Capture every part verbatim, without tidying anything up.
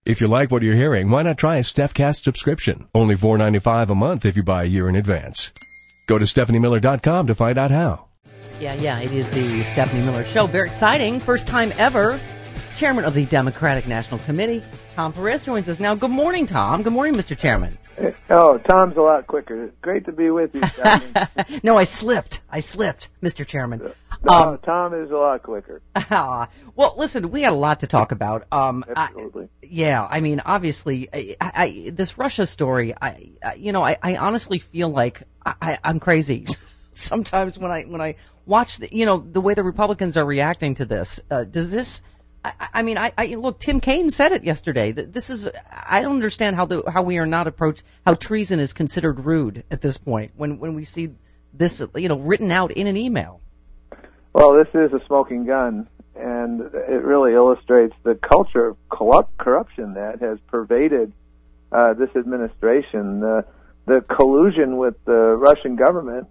If you like what you're hearing, why not try a StephCast subscription? Only four dollars and ninety-five cents a month if you buy a year in advance. Go to Stephanie Miller dot com to find out how. Yeah, yeah, it is the Stephanie Miller Show. Very exciting. First time ever. Chairman of the Democratic National Committee, Tom Perez, joins us now. Good morning, Tom. Good morning, Mister Chairman. Oh, Tom's a lot quicker. It's great to be with you, Stephanie. No, I slipped. I slipped, Mister Chairman. No, Um, Tom is a lot quicker. well, listen, we had a lot to talk about. Um, Absolutely. I, yeah, I mean, obviously, I, I, this Russia story, I, I you know, I, I honestly feel like I, I, I'm crazy sometimes when I when I watch, the, you know, the way the Republicans are reacting to this. Uh, does this? I, I mean, I, I look. Tim Kaine said it yesterday. That this is. I don't understand how the how we are not approached. How treason is considered rude at this point when when we see this, you know, written out in an email. Well, this is a smoking gun, and it really illustrates the culture of corrupt corruption that has pervaded uh, this administration. Uh, the collusion with the Russian government,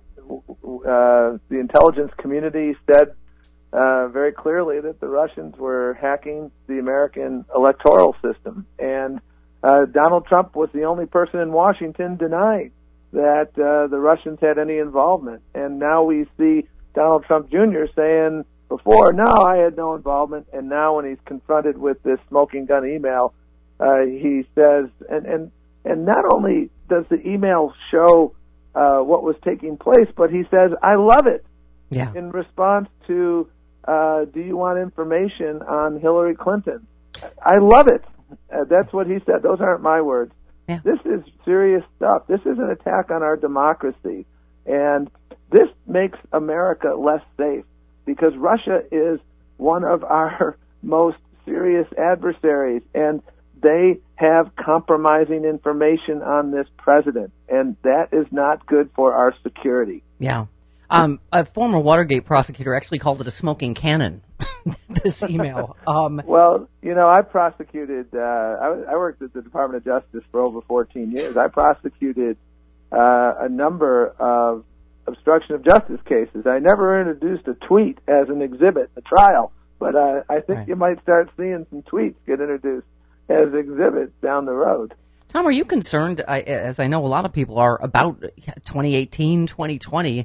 uh, the intelligence community said uh, very clearly that the Russians were hacking the American electoral system, and uh, Donald Trump was the only person in Washington denying that uh, the Russians had any involvement. And now we see Donald Trump Junior saying before, no, I had no involvement, and now when he's confronted with this smoking gun email, uh, he says, and, and, and not only does the email show uh, what was taking place, but he says, I love it, yeah. in response to, uh, do you want information on Hillary Clinton? I love it. Uh, that's what he said. Those aren't my words. Yeah. This is serious stuff. This is an attack on our democracy, and this makes America less safe because Russia is one of our most serious adversaries, and they have compromising information on this president, and that is not good for our security. Yeah. Um, a former Watergate prosecutor actually called it a smoking cannon, this email. Um, well, you know, I prosecuted, uh, I, I worked at the Department of Justice for over fourteen years. I prosecuted uh, a number of obstruction of justice cases. I never introduced a tweet as an exhibit in the trial, but uh, I think right. you might start seeing some tweets get introduced as exhibits down the road. Tom, are you concerned, I, as I know a lot of people are, about twenty eighteen, twenty twenty,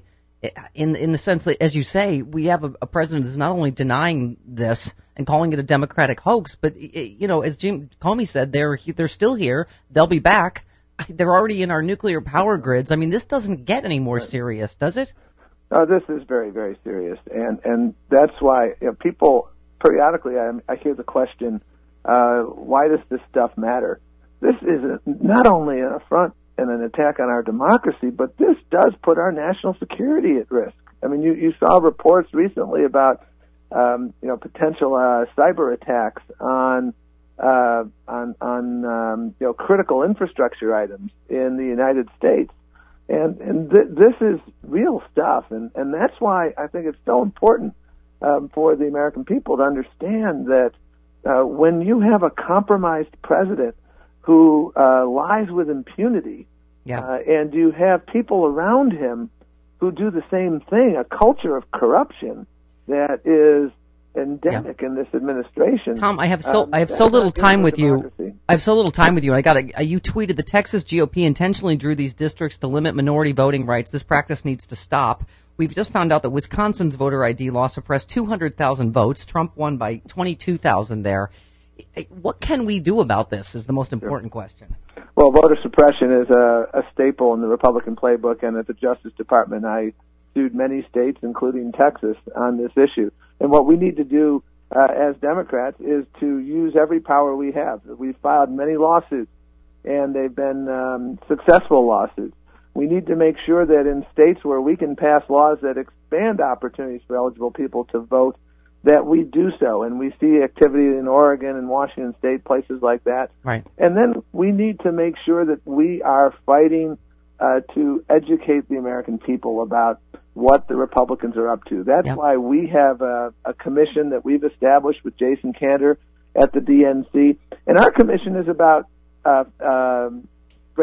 in in the sense that, as you say, we have a, a president that's not only denying this and calling it a Democratic hoax, but, you know, as Jim Comey said, they're they're still here, they'll be back. They're already in our nuclear power grids. I mean, this doesn't get any more serious, does it? No, this is very, very serious, and and that's why, you know, people periodically I, I hear the question, uh, why does this stuff matter? This is a, not only an affront and an attack on our democracy, but this does put our national security at risk. I mean, you, you saw reports recently about um, you know potential uh, cyber attacks on. Uh, on on um, you know critical infrastructure items in the United States, and and th- this is real stuff, and, and that's why I think it's so important um, for the American people to understand that uh, when you have a compromised president who uh, lies with impunity, yeah. uh, and you have people around him who do the same thing, a culture of corruption that is endemic yeah. in this administration. Tom, I have so um, I have so little time with democracy. you. I have so little time with you. I got a, you tweeted the Texas G O P intentionally drew these districts to limit minority voting rights. This practice needs to stop. We've just found out that Wisconsin's voter I D law suppressed two hundred thousand votes. Trump won by twenty-two thousand there. What can we do about this is the most important sure. question. Well, voter suppression is a, a staple in the Republican playbook, and at the Justice Department, I sued many states, including Texas, on this issue. And what we need to do uh, as Democrats is to use every power we have. We've filed many lawsuits, and they've been um, successful lawsuits. We need to make sure that in states where we can pass laws that expand opportunities for eligible people to vote, that we do so. And we see activity in Oregon and Washington State, places like that. Right. And then we need to make sure that we are fighting uh, to educate the American people about what the Republicans are up to. That's yep. why we have a, a commission that we've established with Jason Kander at the D N C. And our commission is about uh, uh,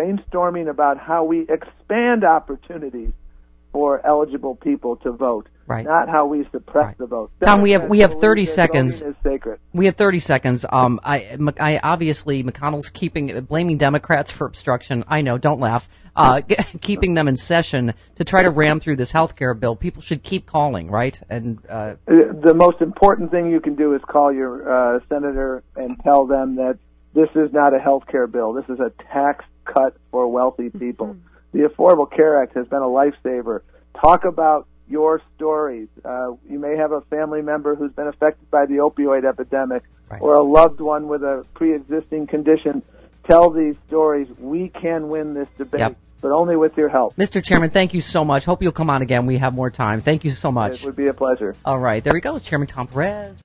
brainstorming about how we expand opportunities for eligible people to vote. Right. Right. not how we suppress Right. the vote. Tom, we have we have thirty Democrats seconds. believe voting is sacred. We have thirty seconds. Um, I, I obviously McConnell's keeping blaming Democrats for obstruction. I know, don't laugh. Uh, keeping them in session to try to ram through this health care bill. People should keep calling, right? And uh, The most important thing you can do is call your uh, senator and tell them that this is not a health care bill. This is a tax cut for wealthy people. Mm-hmm. The Affordable Care Act has been a lifesaver. Talk about your stories. Uh, you may have a family member who's been affected by the opioid epidemic, right, or a loved one with a pre-existing condition. Tell these stories. We can win this debate, yep, but only with your help. Mister Chairman, thank you so much. Hope you'll come on again. We have more time. Thank you so much. It would be a pleasure. All right. There he goes, Chairman Tom Perez.